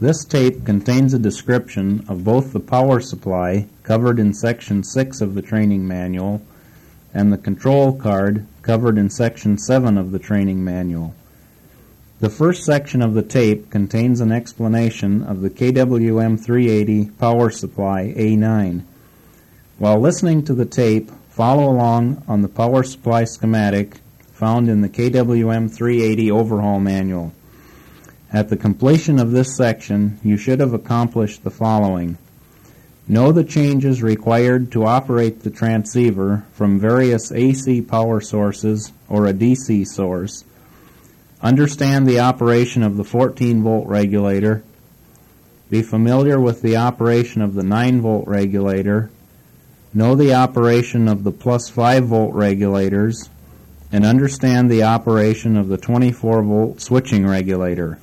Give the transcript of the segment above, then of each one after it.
This tape contains a description of both the power supply, covered in Section 6 of the training manual, and the control card, covered in Section 7 of the training manual. The first section of the tape contains an explanation of the KWM 380 power supply A9. While listening to the tape, follow along on the power supply schematic found in the KWM 380 overhaul manual. At the completion of this section, you should have accomplished the following. Know the changes required to operate the transceiver from various AC power sources or a DC source. Understand the operation of the 14-volt regulator. Be familiar with the operation of the 9-volt regulator. Know the operation of the plus 5-volt regulators. And understand the operation of the 24-volt switching regulator.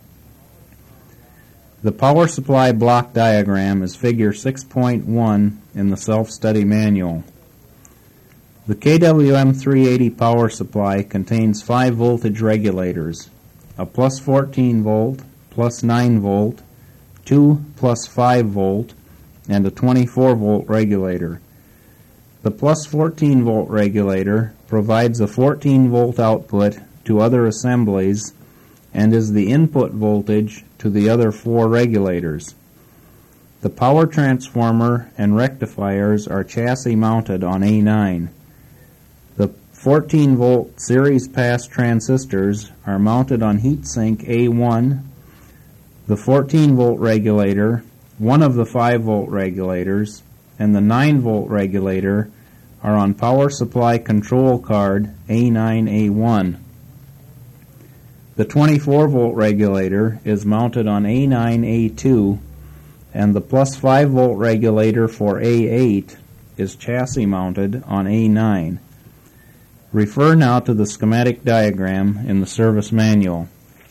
The power supply block diagram is figure 6.1 in the self-study manual. The KWM 380 power supply contains 5 voltage regulators, a plus 14 volt, plus 9 volt, 2 plus 5 volt, and a 24 volt regulator. The plus 14 volt regulator provides a 14 volt output to other assemblies and is the input voltage to the other 4 regulators. The power transformer and rectifiers are chassis mounted on A9. The 14 volt series pass transistors are mounted on heatsink A1. The 14 volt regulator, one of the 5 volt regulators, and the 9 volt regulator are on power supply control card A9A1. The 24 volt regulator is mounted on A9A2, and the plus 5 volt regulator for A8 is chassis mounted on A9. Refer now to the schematic diagram in the service manual.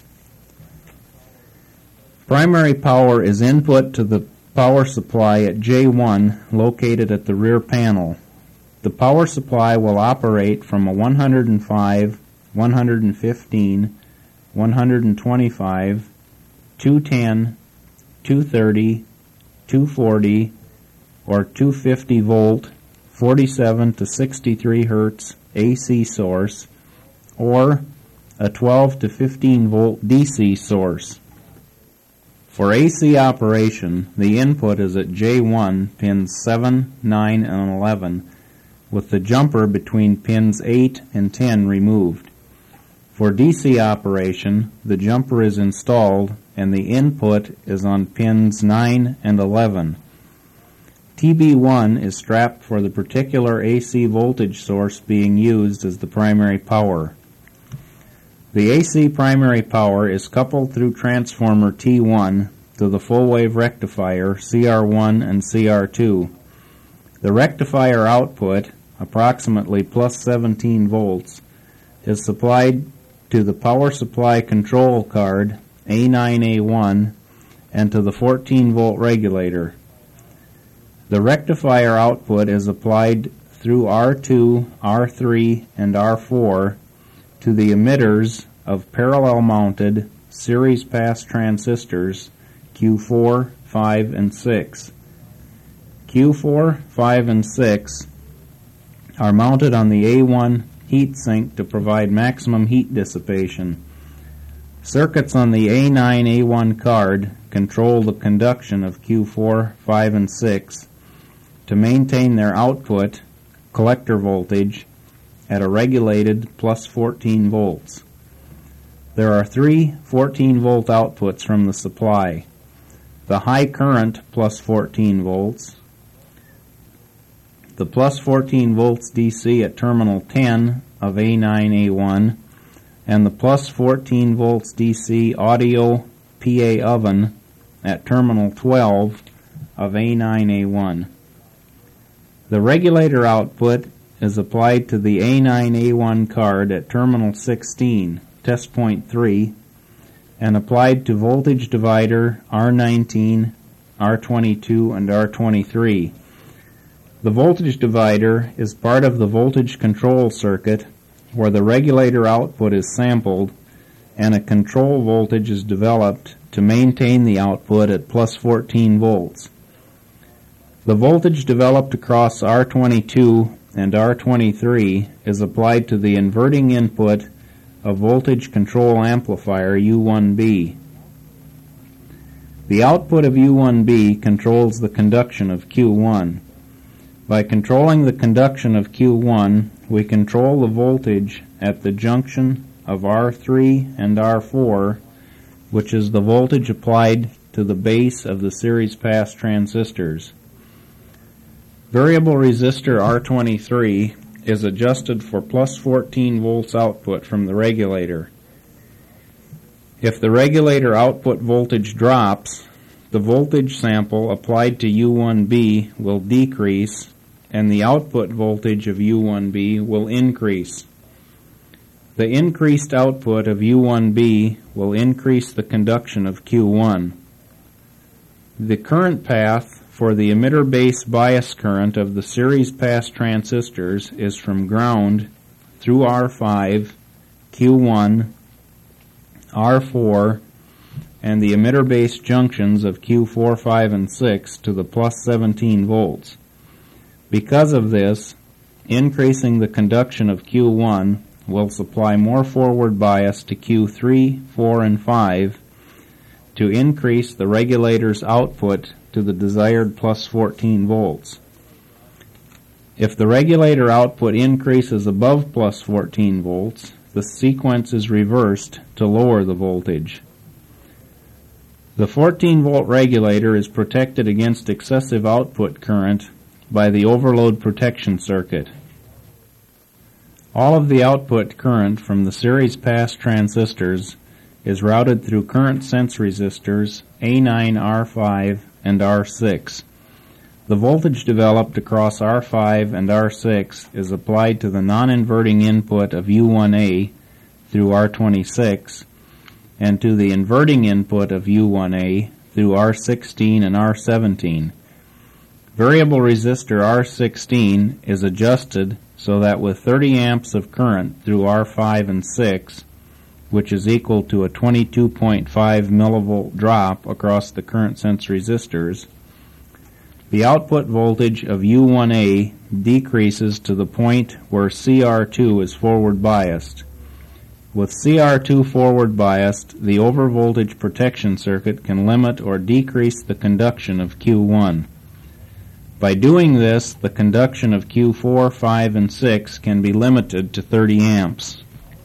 Primary power is input to the power supply at J1 located at the rear panel. The power supply will operate from a 105, 115, 125, 210, 230, 240, or 250 volt, 47 to 63 hertz AC source, or a 12 to 15 volt DC source. For AC operation, the input is at J1 pins 7, 9, and 11, with the jumper between pins 8 and 10 removed. For DC operation, the jumper is installed and the input is on pins 9 and 11. TB1 is strapped for the particular AC voltage source being used as the primary power. The AC primary power is coupled through transformer T1 to the full wave rectifier CR1 and CR2. The rectifier output, approximately plus 17 volts, is supplied to the power supply control card A9A1 and to the 14 volt regulator. The rectifier output is applied through R2, R3, and R4 to the emitters of parallel mounted series pass transistors Q4, 5, and 6. Q4, 5, and 6 are mounted on the A1 heatsink to provide maximum heat dissipation. Circuits on the A9A1 card control the conduction of Q4, 5, and 6 to maintain their output, collector voltage, at a regulated plus 14 volts. There are 3 14-volt outputs from the supply. The high current plus 14 volts, the plus 14 volts DC at terminal 10 of A9A1, and the plus 14 volts DC audio PA oven at terminal 12 of A9A1. The regulator output is applied to the A9A1 card at terminal 16, test point 3, and applied to voltage divider R19, R22, and R23. The voltage divider is part of the voltage control circuit where the regulator output is sampled and a control voltage is developed to maintain the output at plus 14 volts. The voltage developed across R22 and R23 is applied to the inverting input of voltage control amplifier U1B. The output of U1B controls the conduction of Q1. By controlling the conduction of Q1, we control the voltage at the junction of R3 and R4, which is the voltage applied to the base of the series pass transistors. Variable resistor R23 is adjusted for plus 14 volts output from the regulator. If the regulator output voltage drops, the voltage sample applied to U1B will decrease and the output voltage of U1B will increase. The increased output of U1B will increase the conduction of Q1. The current path for the emitter base bias current of the series pass transistors is from ground through R5, Q1, R4, and the emitter base junctions of Q4, 5, and 6 to the plus 17 volts. Because of this, increasing the conduction of Q1 will supply more forward bias to Q3, 4, and 5 to increase the regulator's output to the desired plus 14 volts. If the regulator output increases above plus 14 volts, the sequence is reversed to lower the voltage. The 14-volt regulator is protected against excessive output current by the overload protection circuit. All of the output current from the series pass transistors is routed through current sense resistors A9, R5, and R6. The voltage developed across R5 and R6 is applied to the non-inverting input of U1A through R26 and to the inverting input of U1A through R16 and R17. Variable resistor R16 is adjusted so that with 30 amps of current through R5 and 6, which is equal to a 22.5 millivolt drop across the current sense resistors, the output voltage of U1A decreases to the point where CR2 is forward biased. With CR2 forward biased, the overvoltage protection circuit can limit or decrease the conduction of Q1. By doing this, the conduction of Q4, 5, and 6 can be limited to 30 amps.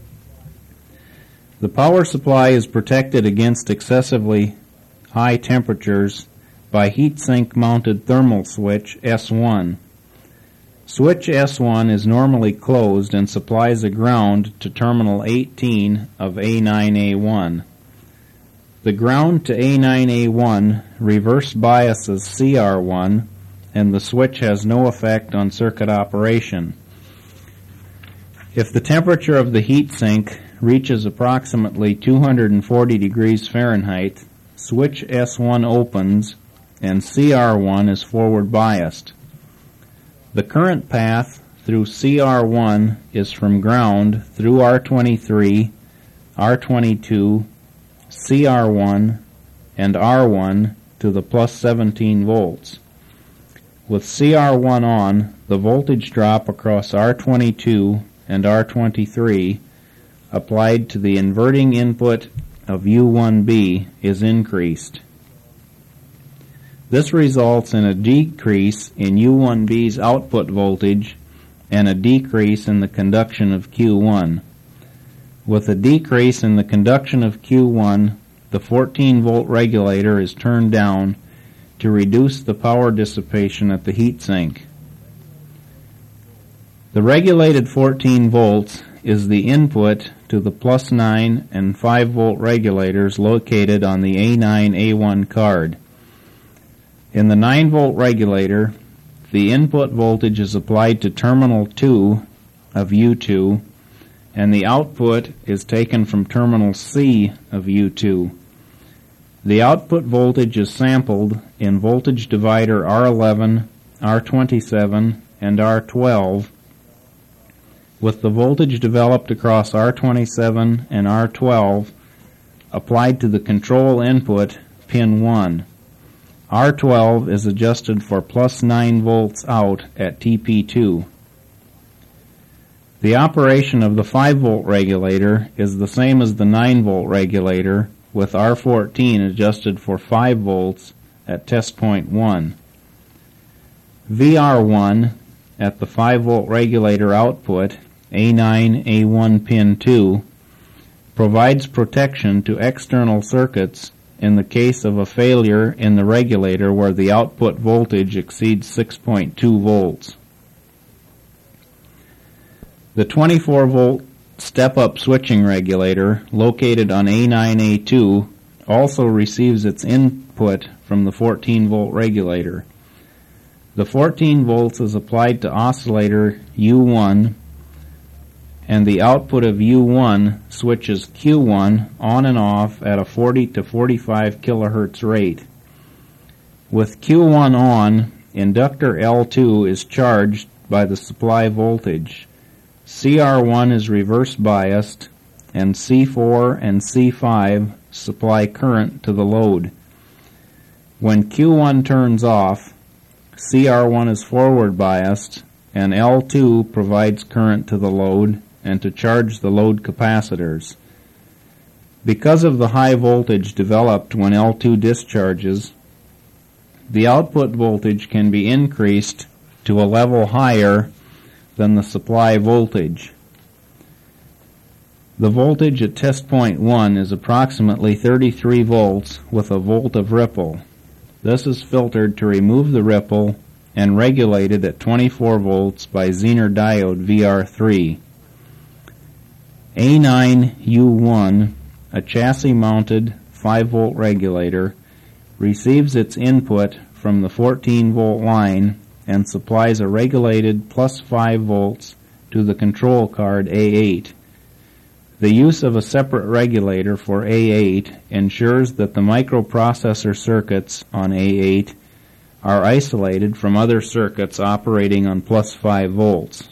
The power supply is protected against excessively high temperatures by heatsink mounted thermal switch S1. Switch S1 is normally closed and supplies a ground to terminal 18 of A9A1. The ground to A9A1 reverse biases CR1 and the switch has no effect on circuit operation. If the temperature of the heatsink reaches approximately 240 degrees Fahrenheit, switch S1 opens and CR1 is forward biased. The current path through CR1 is from ground through R23, R22, CR1, and R1 to the plus 17 volts. With CR1 on, the voltage drop across R22 and R23 applied to the inverting input of U1B is increased. This results in a decrease in U1B's output voltage and a decrease in the conduction of Q1. With a decrease in the conduction of Q1, the 14-volt regulator is turned down to reduce the power dissipation at the heatsink. The regulated 14 volts is the input to the plus 9 and 5-volt regulators located on the A9A1 card. In the 9-volt regulator, the input voltage is applied to terminal 2 of U2, and the output is taken from terminal C of U2. The output voltage is sampled in voltage divider R11, R27, and R12, with the voltage developed across R27 and R12 applied to the control input, pin 1. R12 is adjusted for plus 9 volts out at TP2. The operation of the 5-volt regulator is the same as the 9-volt regulator, with R14 adjusted for 5 volts at test point 1. VR1 at the 5-volt regulator output, A9, A1 pin 2, provides protection to external circuits in the case of a failure in the regulator where the output voltage exceeds 6.2 volts. The 24-volt step-up switching regulator, located on A9A2, also receives its input from the 14-volt regulator. The 14 volts is applied to oscillator U1, and the output of U1 switches Q1 on and off at a 40 to 45 kilohertz rate. With Q1 on, inductor L2 is charged by the supply voltage. CR1 is reverse biased, and C4 and C5 supply current to the load. When Q1 turns off, CR1 is forward biased, and L2 provides current to the load and to charge the load capacitors. Because of the high voltage developed when L2 discharges, the output voltage can be increased to a level higher than the supply voltage. The voltage at test point 1 is approximately 33 volts with a volt of ripple. This is filtered to remove the ripple and regulated at 24 volts by Zener diode VR3. A9U1, a chassis-mounted 5-volt regulator, receives its input from the 14-volt line and supplies a regulated plus 5 volts to the control card A8. The use of a separate regulator for A8 ensures that the microprocessor circuits on A8 are isolated from other circuits operating on plus 5 volts.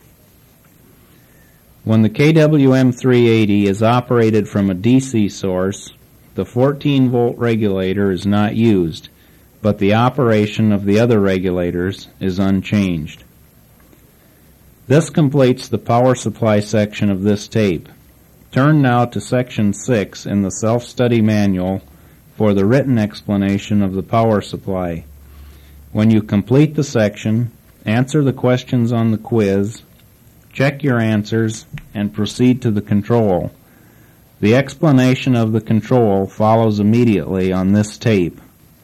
When the KWM380 is operated from a DC source, the 14-volt regulator is not used, but the operation of the other regulators is unchanged. This completes the power supply section of this tape. Turn now to Section 6 in the self-study manual for the written explanation of the power supply. When you complete the section, answer the questions on the quiz, check your answers, and proceed to the control. The explanation of the control follows immediately on this tape.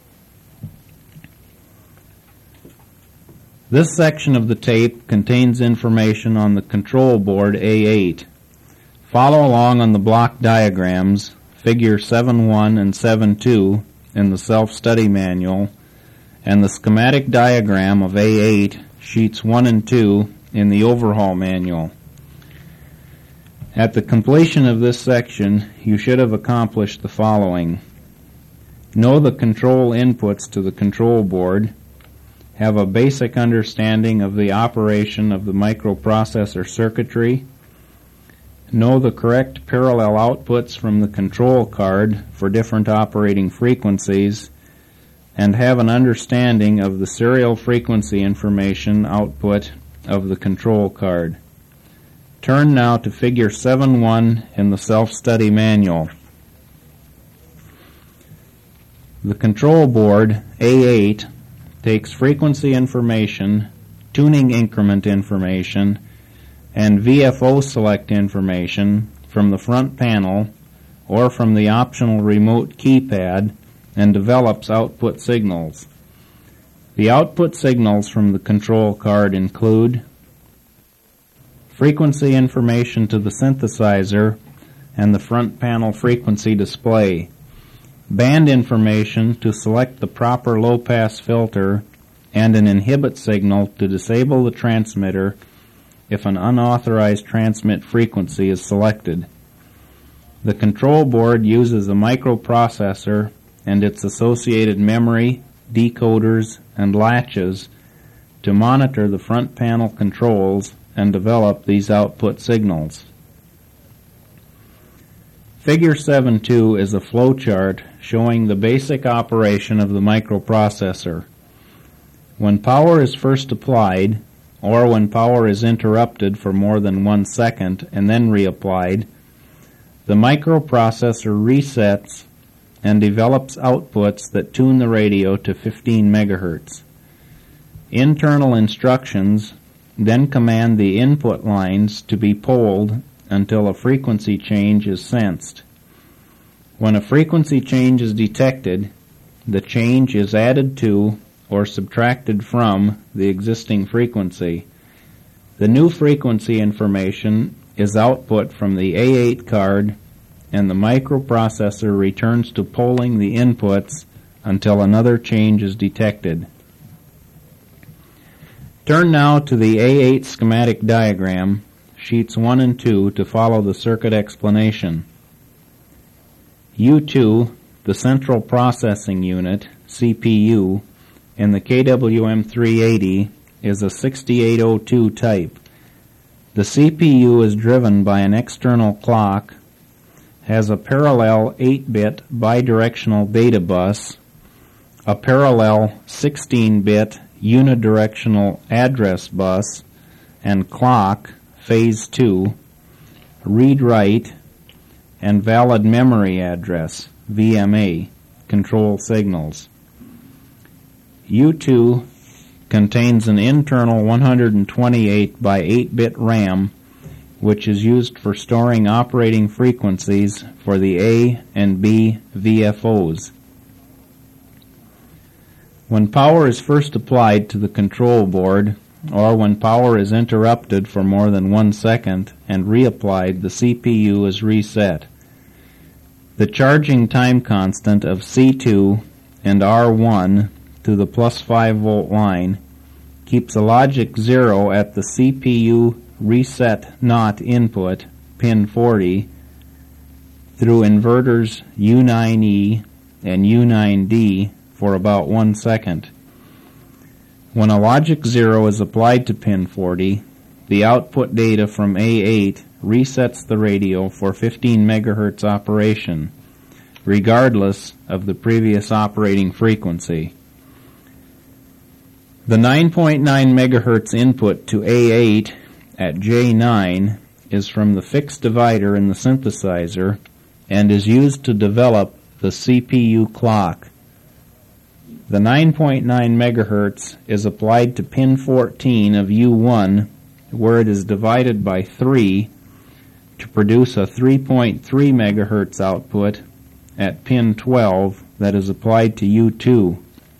This section of the tape contains information on the control board A8. Follow along on the block diagrams, Figure 7.1 and 7.2 in the self-study manual, and the schematic diagram of A8, Sheets 1 and 2, in the overhaul manual. At the completion of this section, you should have accomplished the following. Know the control inputs to the control board, have a basic understanding of the operation of the microprocessor circuitry, know the correct parallel outputs from the control card for different operating frequencies, and have an understanding of the serial frequency information output of the control card. Turn now to Figure 7.1 in the self-study manual. The control board, A8, takes frequency information, tuning increment information, and VFO select information from the front panel or from the optional remote keypad and develops output signals. The output signals from the control card include frequency information to the synthesizer and the front panel frequency display, band information to select the proper low-pass filter, and an inhibit signal to disable the transmitter if an unauthorized transmit frequency is selected. The control board uses a microprocessor and its associated memory, decoders, and latches to monitor the front panel controls and develop these output signals. Figure 7.2 is a flowchart showing the basic operation of the microprocessor. When power is first applied, or when power is interrupted for more than 1 second and then reapplied, the microprocessor resets and develops outputs that tune the radio to 15 megahertz. Internal instructions then command the input lines to be polled until a frequency change is sensed. When a frequency change is detected, the change is added to or subtracted from the existing frequency. The new frequency information is output from the A8 card, and the microprocessor returns to polling the inputs until another change is detected. Turn now to the A8 schematic diagram, sheets 1 and 2, to follow the circuit explanation. U2, the Central Processing Unit, CPU, in the KWM380 is a 6802 type. The CPU is driven by an external clock, has a parallel 8-bit bidirectional data bus, a parallel 16-bit unidirectional address bus, and clock, phase 2, read-write, and valid memory address, VMA, control signals. U2 contains an internal 128 by 8-bit RAM, which is used for storing operating frequencies for the A and B VFOs. When power is first applied to the control board, or when power is interrupted for more than 1 second and reapplied, the CPU is reset. The charging time constant of C2 and R1 to the plus 5 volt line keeps a logic 0 at the CPU reset not input, pin 40, through inverters U9E and U9D for about 1 second. When a logic 0 is applied to pin 40, the output data from A8 resets the radio for 15 megahertz operation, regardless of the previous operating frequency. The 9.9 megahertz input to A8 at J9 is from the fixed divider in the synthesizer and is used to develop the CPU clock. The 9.9 megahertz is applied to pin 14 of U1, where it is divided by 3 to produce a 3.3 megahertz output at pin 12 that is applied to U2.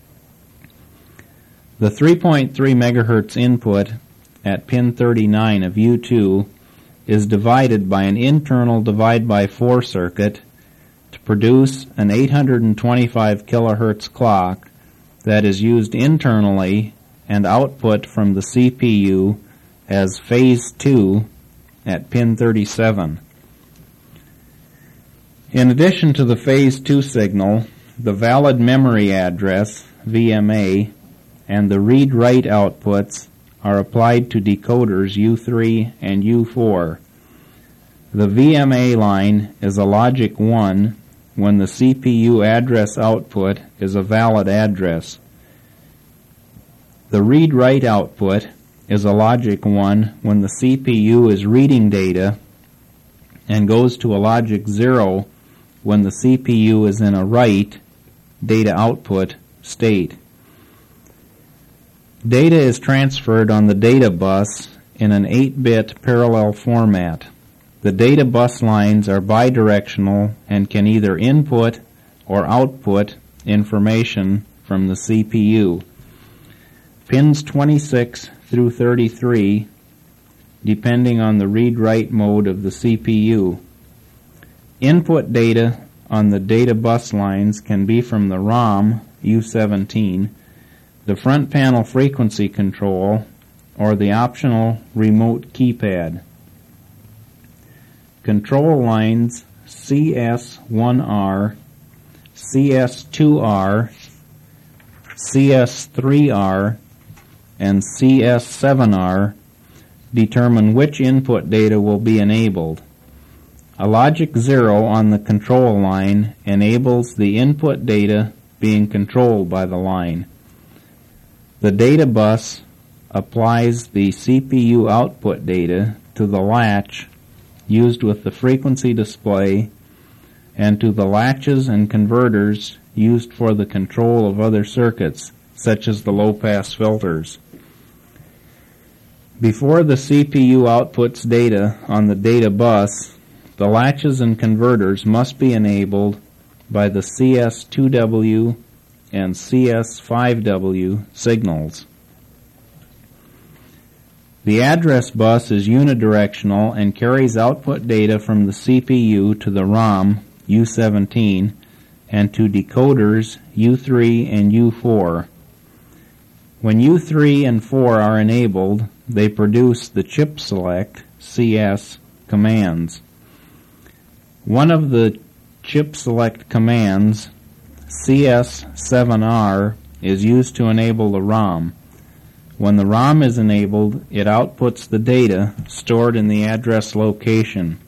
The 3.3 megahertz input at pin 39 of U2 is divided by an internal divide by 4 circuit to produce an 825 kilohertz clock that is used internally and output from the CPU as phase 2 at pin 37. In addition to the phase 2 signal, the valid memory address, VMA, and the read-write outputs are applied to decoders U3 and U4. The VMA line is a logic 1 when the CPU address output is a valid address. The read-write output is a logic 1 when the CPU is reading data and goes to a logic 0 when the CPU is in a write data output state. Data is transferred on the data bus in an 8-bit parallel format. The data bus lines are bidirectional and can either input or output information from the CPU. Pins 26 through 33, depending on the read-write mode of the CPU. Input data on the data bus lines can be from the ROM, U17, the front panel frequency control, or the optional remote keypad. Control lines CS1R, CS2R, CS3R, and CS7R determine which input data will be enabled. A logic 0 on the control line enables the input data being controlled by the line. The data bus applies the CPU output data to the latch used with the frequency display and to the latches and converters used for the control of other circuits, such as the low-pass filters. Before the CPU outputs data on the data bus, the latches and converters must be enabled by the CS2W and CS5W signals. The address bus is unidirectional and carries output data from the CPU to the ROM U17 and to decoders U3 and U4. When U3 and 4 are enabled, they produce the chip select CS commands. One of the chip select commands, CS7R, is used to enable the ROM. When the ROM is enabled, it outputs the data stored in the address location.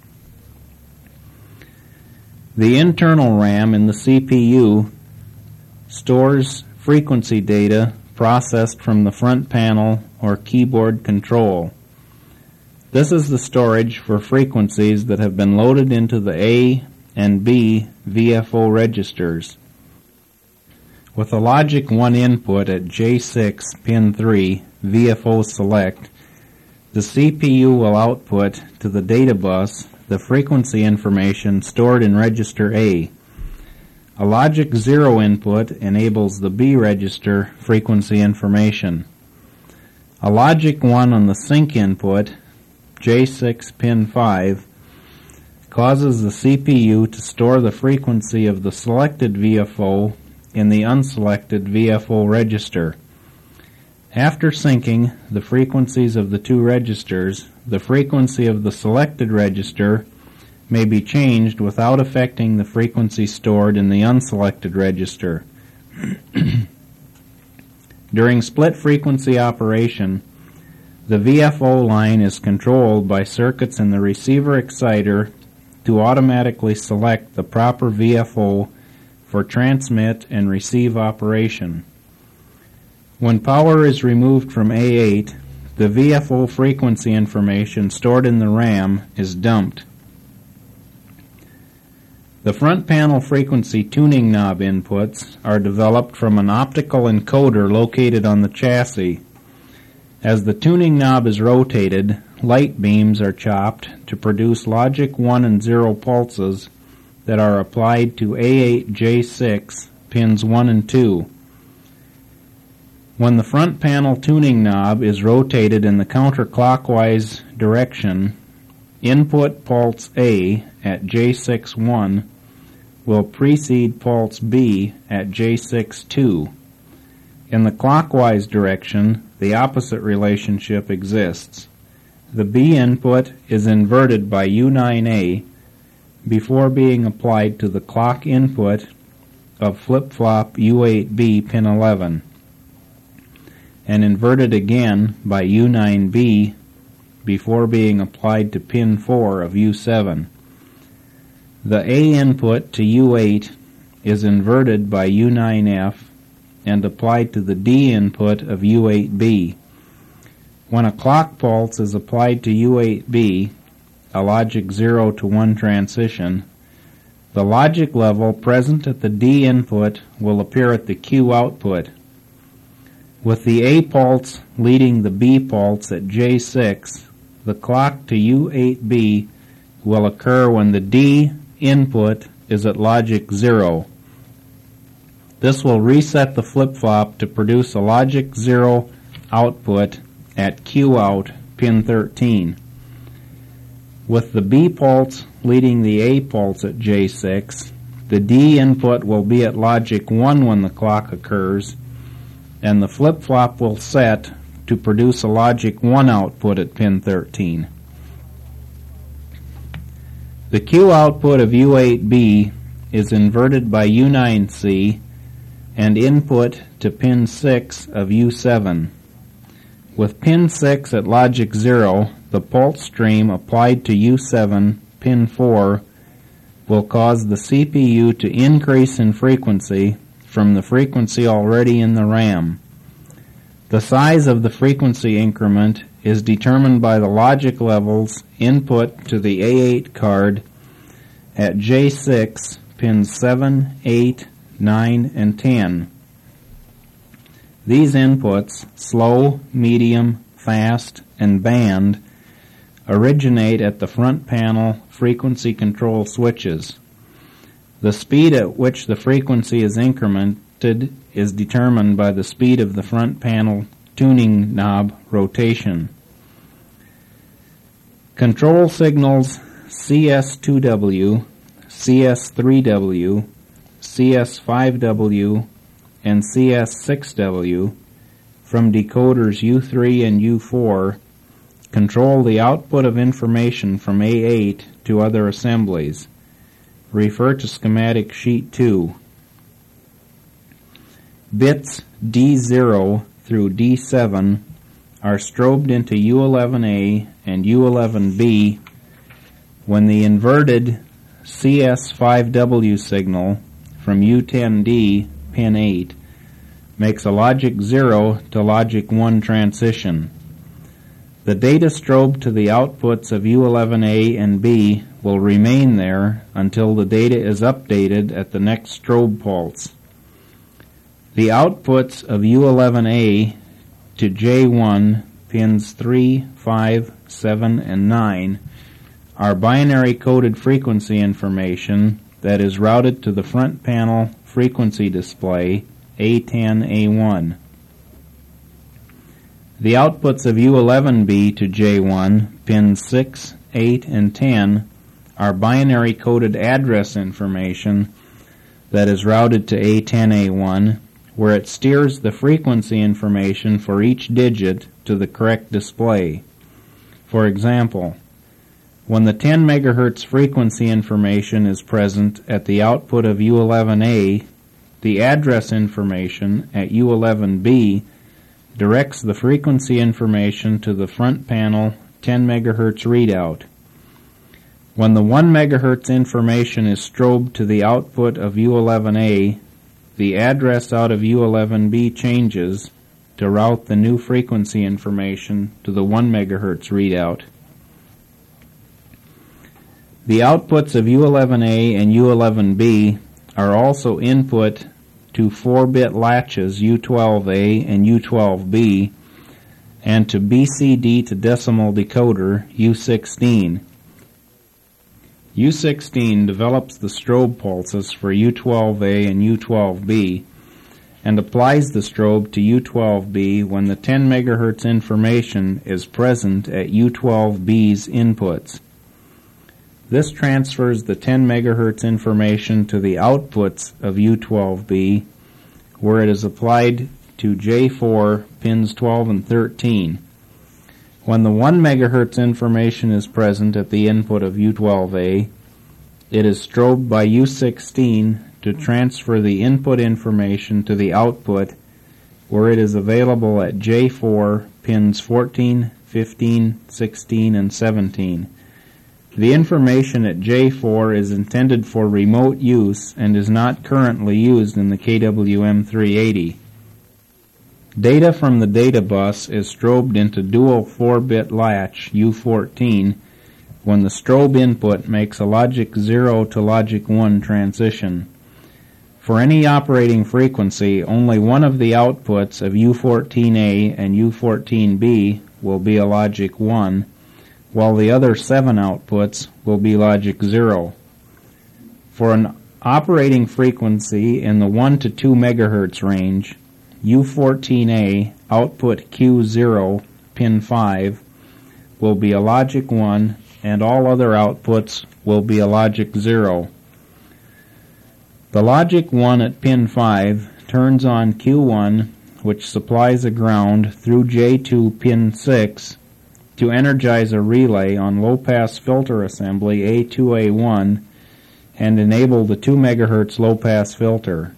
The internal RAM in the CPU stores frequency data processed from the front panel or keyboard control. This is the storage for frequencies that have been loaded into the A and B VFO registers. With a logic 1 input at J6 pin 3 VFO select, the CPU will output to the data bus the frequency information stored in register A. A logic 0 input enables the B register frequency information. A logic 1 on the sync input, J6 pin 5, causes the CPU to store the frequency of the selected VFO in the unselected VFO register. After syncing the frequencies of the two registers, the frequency of the selected register may be changed without affecting the frequency stored in the unselected register. During split frequency operation, the VFO line is controlled by circuits in the receiver exciter to automatically select the proper VFO for transmit and receive operation. When power is removed from A8, the VFO frequency information stored in the RAM is dumped. The front panel frequency tuning knob inputs are developed from an optical encoder located on the chassis. As the tuning knob is rotated, light beams are chopped to produce logic 1 and 0 pulses that are applied to A8J6 pins 1 and 2. When the front panel tuning knob is rotated in the counterclockwise direction, input pulse A at J6-1 will precede pulse B at J6-2. In the clockwise direction, the opposite relationship exists. The B input is inverted by U9A before being applied to the clock input of flip-flop U8B pin 11, and inverted again by U9B before being applied to pin 4 of U7. The A input to U8 is inverted by U9F and applied to the D input of U8B. When a clock pulse is applied to U8B, a logic 0 to 1 transition, the logic level present at the D input will appear at the Q output. With the A pulse leading the B pulse at J6, the clock to U8B will occur when the D input is at logic 0. This will reset the flip-flop to produce a logic 0 output at Q out pin 13. With the B pulse leading the A pulse at J6, the D input will be at logic 1 when the clock occurs, and the flip-flop will set to produce a logic 1 output at pin 13. The Q output of U8B is inverted by U9C and input to pin 6 of U7. With pin 6 at logic 0, the pulse stream applied to U7 pin 4 will cause the CPU to increase in frequency from the frequency already in the RAM. The size of the frequency increment is determined by the logic levels input to the A8 card at J6, pins 7, 8, 9, and 10. These inputs, slow, medium, fast, and band, originate at the front panel frequency control switches. The speed at which the frequency is incremented is determined by the speed of the front panel tuning knob rotation. Control signals CS2W, CS3W, CS5W, and CS6W from decoders U3 and U4 control the output of information from A8 to other assemblies. Refer to schematic sheet 2. Bits D0 through D7 are strobed into U11A and U11B when the inverted CS5W signal from U10D, pin 8, makes a logic 0 to logic 1 transition. The data strobed to the outputs of U11A and B will remain there until the data is updated at the next strobe pulse. The outputs of U11A to J1, pins 3, 5, 7, and 9, are binary coded frequency information that is routed to the front panel frequency display A10A1. The outputs of U11B to J1, pins 6, 8, and 10, are binary coded address information that is routed to A10A1, where it steers the frequency information for each digit to the correct display. For example, when the 10 MHz frequency information is present at the output of U11A, the address information at U11B directs the frequency information to the front panel 10 MHz readout. When the 1 MHz information is strobed to the output of U11A, the address out of U11B changes to route the new frequency information to the 1 MHz readout. The outputs of U11A and U11B are also input to 4-bit latches U12A and U12B and to BCD to decimal decoder U16. U16 develops the strobe pulses for U12A and U12B and applies the strobe to U12B when the 10 MHz information is present at U12B's inputs. This transfers the 10 MHz information to the outputs of U12B, where it is applied to J4, pins 12 and 13. When the 1 MHz information is present at the input of U12A, it is strobed by U16 to transfer the input information to the output, where it is available at J4, pins 14, 15, 16, and 17. The information at J4 is intended for remote use and is not currently used in the KWM380. Data from the data bus is strobed into dual 4-bit latch U14 when the strobe input makes a logic 0 to logic 1 transition. For any operating frequency, only one of the outputs of U14A and U14B will be a logic 1, while the other 7 outputs will be logic 0. For an operating frequency in the 1 to 2 MHz range, U14A output Q0, pin 5, will be a logic 1, and all other outputs will be a logic 0. The logic 1 at pin 5 turns on Q1, which supplies a ground through J2 pin 6, to energize a relay on low-pass filter assembly A2A1 and enable the 2 MHz low-pass filter.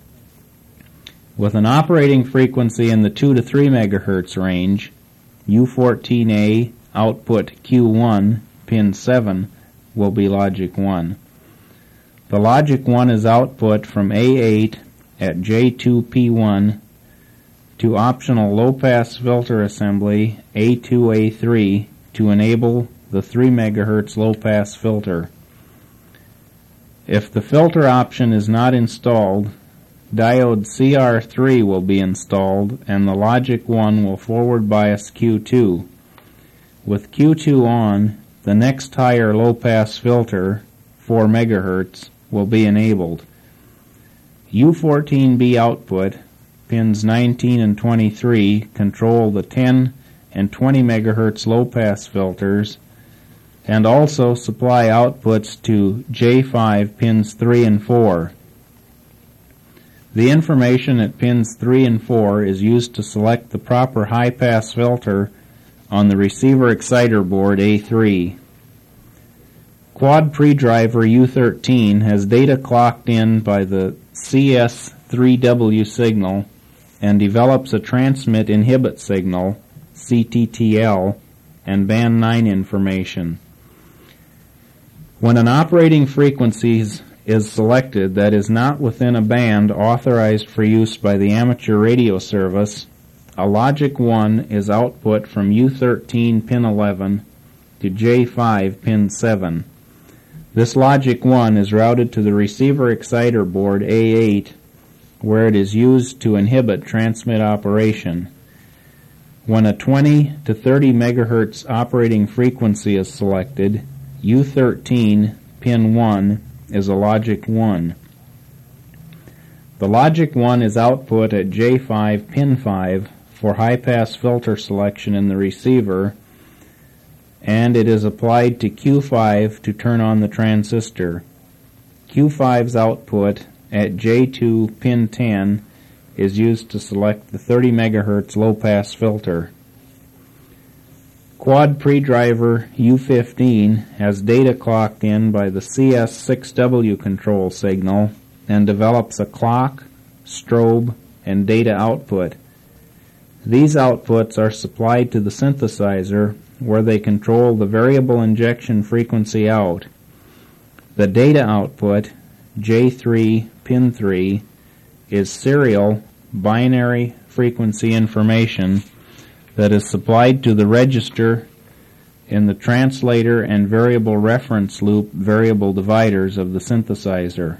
With an operating frequency in the 2 to 3 MHz range, U14A output Q1, pin 7, will be logic 1. The logic 1 is output from A8 at J2P1 to optional low-pass filter assembly A2A3 to enable the 3 MHz low-pass filter. If the filter option is not installed, diode CR3 will be installed and the logic 1 will forward bias Q2. With Q2 on, the next higher low-pass filter, 4 MHz, will be enabled. U14B output, pins 19 and 23, control the 10 and 20 MHz low-pass filters and also supply outputs to J5 pins 3 and 4. The information at pins 3 and 4 is used to select the proper high-pass filter on the receiver exciter board A3. Quad predriver U13 has data clocked in by the CS3W signal and develops a transmit inhibit signal, CTTL, and band 9 information. When an operating frequency is selected that is not within a band authorized for use by the amateur radio service, a logic 1 is output from U13 pin 11 to J5 pin 7. This logic 1 is routed to the receiver exciter board A8 where it is used to inhibit transmit operation. When a 20 to 30 MHz operating frequency is selected, U13 pin 1 is a logic 1. The logic 1 is output at J5 pin 5 for high-pass filter selection in the receiver, and it is applied to Q5 to turn on the transistor. Q5's output at J2 pin 10 is used to select the 30 MHz low-pass filter. Quad predriver U15 has data clocked in by the CS6W control signal and develops a clock, strobe, and data output. These outputs are supplied to the synthesizer where they control the variable injection frequency out. The data output, J3 pin 3, is serial binary frequency information that is supplied to the register in the translator and variable reference loop variable dividers of the synthesizer.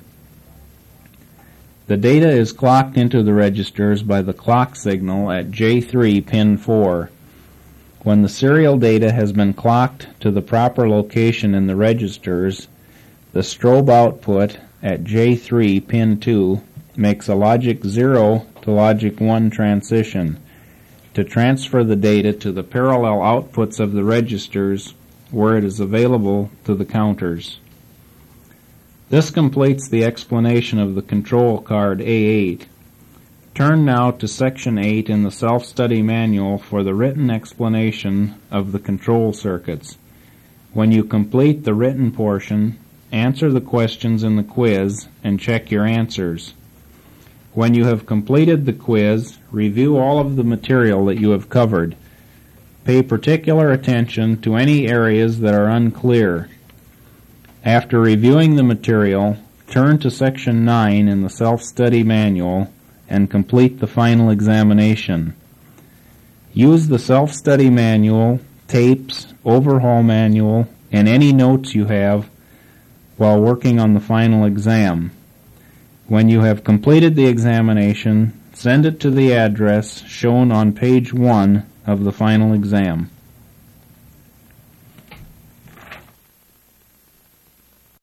The data is clocked into the registers by the clock signal at J3 pin 4. When the serial data has been clocked to the proper location in the registers, the strobe output at J3 pin 2 makes a logic 0 to logic 1 transition to transfer the data to the parallel outputs of the registers where it is available to the counters. This completes the explanation of the control card A8. Turn now to Section 8 in the Self-Study Manual for the written explanation of the control circuits. When you complete the written portion, answer the questions in the quiz and check your answers. When you have completed the quiz, review all of the material that you have covered. Pay particular attention to any areas that are unclear. After reviewing the material, turn to Section 9 in the Self-Study Manual and complete the final examination. Use the Self-Study Manual, tapes, overhaul manual, and any notes you have while working on the final exam. When you have completed the examination, send it to the address shown on page 1 of the final exam.